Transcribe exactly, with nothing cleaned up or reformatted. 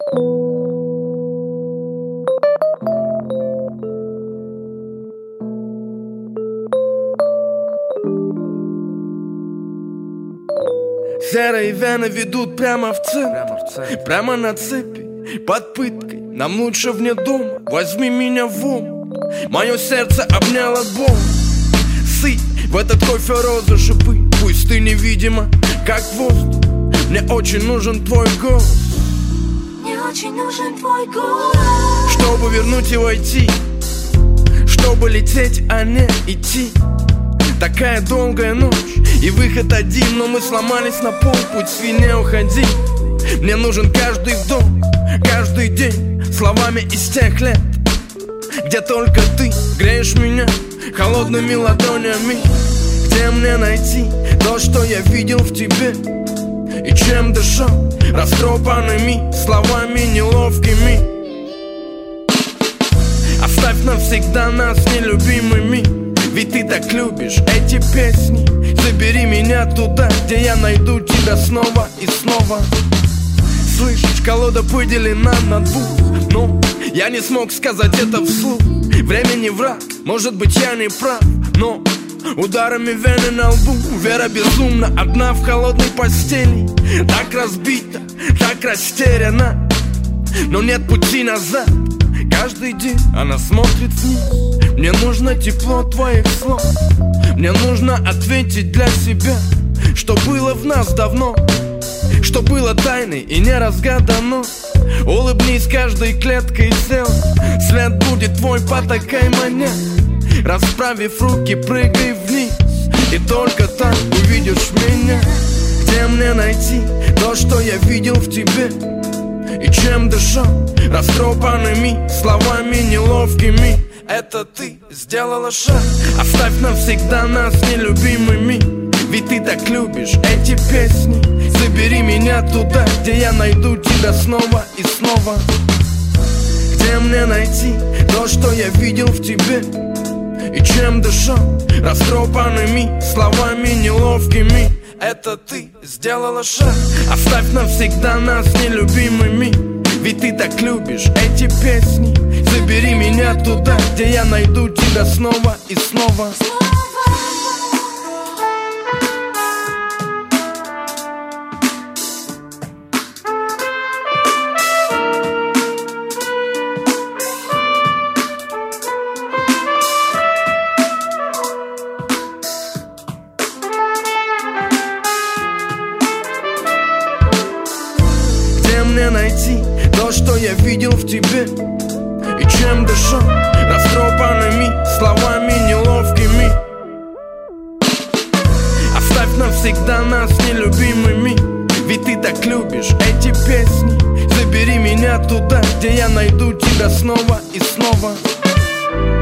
Серые вены ведут прямо в центр, прямо на цепи, под пыткой. Нам лучше вне дома, возьми меня в ум. Мое сердце обняло боль. Сыпь в этот кофе розы шипы. Пусть ты невидима, как воздух. Мне очень нужен твой голос. Мне очень нужен твой голос. Чтобы вернуть и войти, чтобы лететь, а не идти. Такая долгая ночь и выход один, но мы сломались на полпути, не уходи. Мне нужен каждый вдох, каждый день, словами из тех лет, где только ты греешь меня холодными ладонями. Где мне найти то, что я видел в тебе, и чем дышал растрепанными словами неловкими. Оставь навсегда нас нелюбимыми, ведь ты так любишь эти песни. Забери меня туда, где я найду тебя снова и снова. Слышишь, колода поделена на двух, но я не смог сказать это вслух. Время не враг, может быть я не прав, но ударами вены на лбу вера безумна, одна в холодной постели. Так разбита, так растеряна, но нет пути назад. Каждый день она смотрит вниз. Мне нужно тепло твоих слов. Мне нужно ответить для себя, что было в нас давно, что было тайной и не разгадано. Улыбнись каждой клеткой тела, след будет твой по такой манере. Расправив руки, прыгай вниз, и только так увидишь меня. Где мне найти то, что я видел в тебе, и чем дышал растрепанными словами неловкими. Это ты сделала шаг. Оставь навсегда нас нелюбимыми, ведь ты так любишь эти песни. Забери меня туда, где я найду тебя снова и снова. Где мне найти то, что я видел в тебе, и чем дышал растрепанными словами неловкими. Это ты сделала шаг. Оставь навсегда нас нелюбимыми, ведь ты так любишь эти песни. Забери меня туда, где я найду тебя снова и снова. Где мне найти то, что я видел в тебе, и чем дышал растрепанными словами неловкими. Оставь навсегда нас нелюбимыми, ведь ты так любишь эти песни. Забери меня туда, где я найду тебя снова и снова.